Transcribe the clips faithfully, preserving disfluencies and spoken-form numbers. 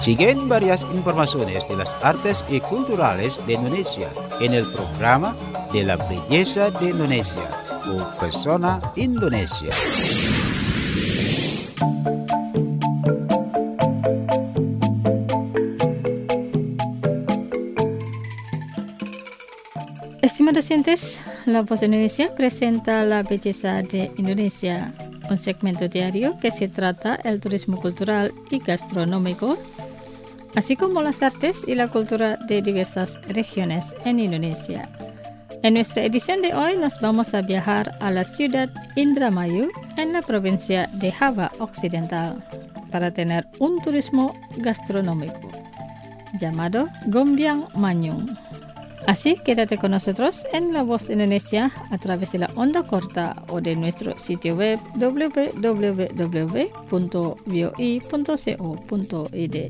Siguen varias informaciones de las artes y culturales de Indonesia en el programa de la belleza de Indonesia o Persona Indonesia. Estimados oyentes, La Voz de Indonesia presenta La Belleza de Indonesia, un segmento diario que se trata el turismo cultural y gastronómico, así como las artes y la cultura de diversas regiones en Indonesia. En nuestra edición de hoy nos vamos a viajar a la ciudad Indramayu en la provincia de Java Occidental para tener un turismo gastronómico llamado Gombyang Manyung. Así, quédate con nosotros en La Voz de Indonesia a través de la onda corta o de nuestro sitio web w w w punto v o i punto co punto i d.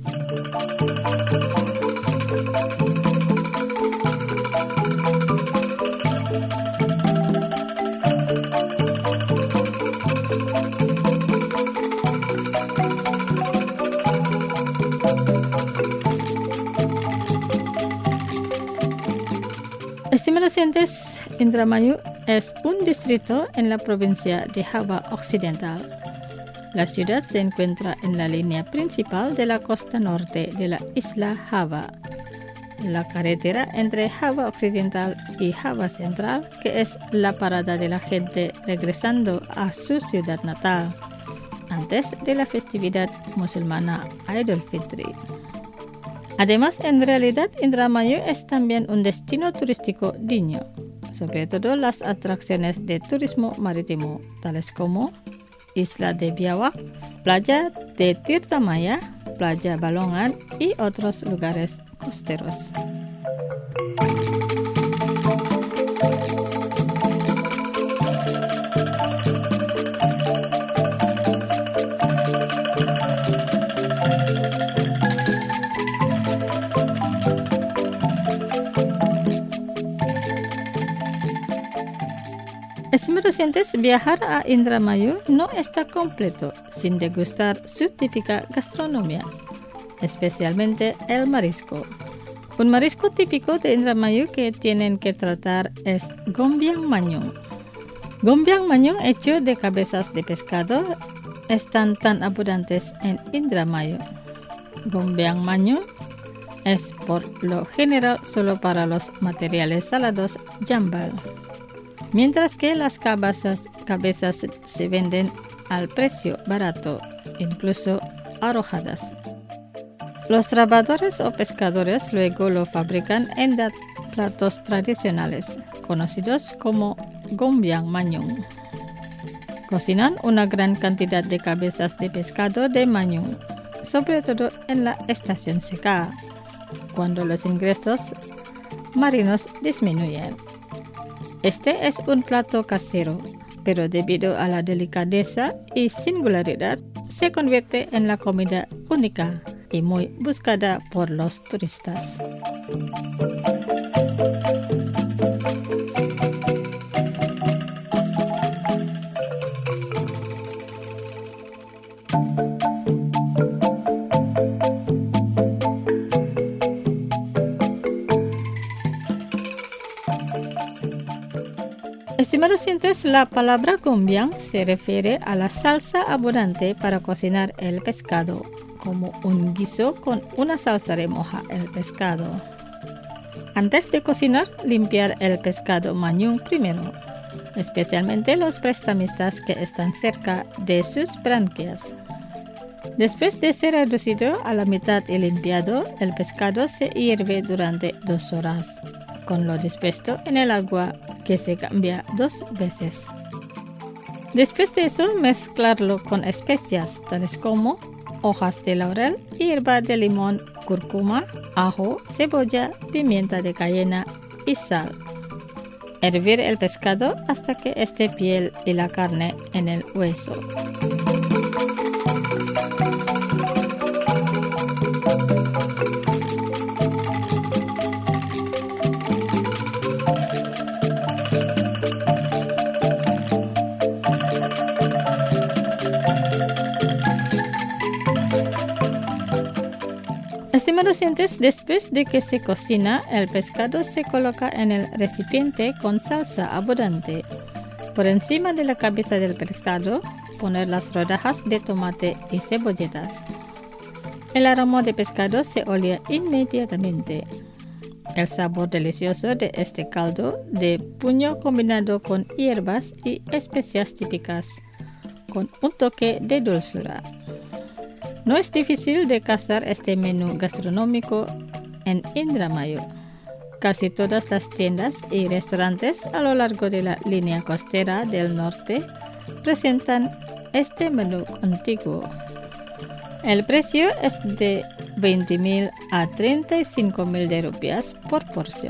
Estimados oyentes, Indramayu es un distrito en la provincia de Java Occidental. La ciudad se encuentra en la línea principal de la costa norte de la isla Java, la carretera entre Java Occidental y Java Central, que es la parada de la gente regresando a su ciudad natal antes de la festividad musulmana Idul Fitri. Además, en realidad, Indramayu es también un destino turístico digno, sobre todo las atracciones de turismo marítimo, tales como Isla de Biawak, Playa de Tirtamaya, Playa Balongan y otros lugares costeros. Estimados oyentes, viajar a Indramayu no está completo sin degustar su típica gastronomía, especialmente el marisco. Un marisco típico de Indramayu que tienen que tratar es Gombyang Manyung. Gombyang Manyung hecho de cabezas de pescado están tan abundantes en Indramayu. Gombyang Manyung es por lo general solo para los materiales salados jambal, mientras que las cabezas, cabezas se venden al precio barato, incluso arrojadas. Los trabajadores o pescadores luego lo fabrican en platos tradicionales, conocidos como Gombyang Manyung. Cocinan una gran cantidad de cabezas de pescado de manyung, sobre todo en la estación seca, cuando los ingresos marinos disminuyen. Este es un plato casero, pero debido a la delicadeza y singularidad, se convierte en la comida única y muy buscada por los turistas. Estimados oyentes, la palabra gombyang se refiere a la salsa abundante para cocinar el pescado, como un guiso con una salsa remoja el pescado. Antes de cocinar, limpiar el pescado manyung primero, especialmente los prestamistas que están cerca de sus branquias. Después de ser reducido a la mitad y limpiado, el pescado se hierve durante dos horas, con lo dispuesto en el agua que se cambia dos veces. Después de eso, mezclarlo con especias tales como hojas de laurel, hierba de limón, cúrcuma, ajo, cebolla, pimienta de cayena y sal. Hervir el pescado hasta que esté piel y la carne en el hueso. Estimados oyentes, después de que se cocina, el pescado se coloca en el recipiente con salsa abundante. Por encima de la cabeza del pescado, poner las rodajas de tomate y cebolletas. El aroma de pescado se olía inmediatamente. El sabor delicioso de este caldo de puño combinado con hierbas y especias típicas, con un toque de dulzura. No es difícil de cazar este menú gastronómico en Indramayu. Casi todas las tiendas y restaurantes a lo largo de la línea costera del norte presentan este menú antiguo. El precio es de veinte mil a treinta y cinco mil de rupias por porción.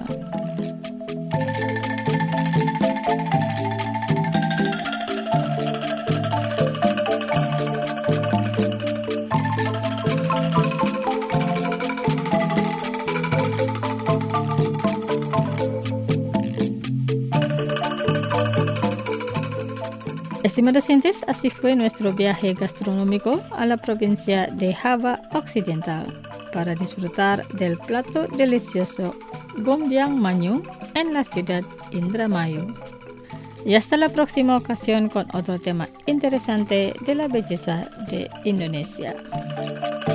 Estimados oyentes, así fue nuestro viaje gastronómico a la provincia de Java Occidental para disfrutar del plato delicioso Gombyang Manyung en la ciudad Indramayu. Y hasta la próxima ocasión con otro tema interesante de la belleza de Indonesia.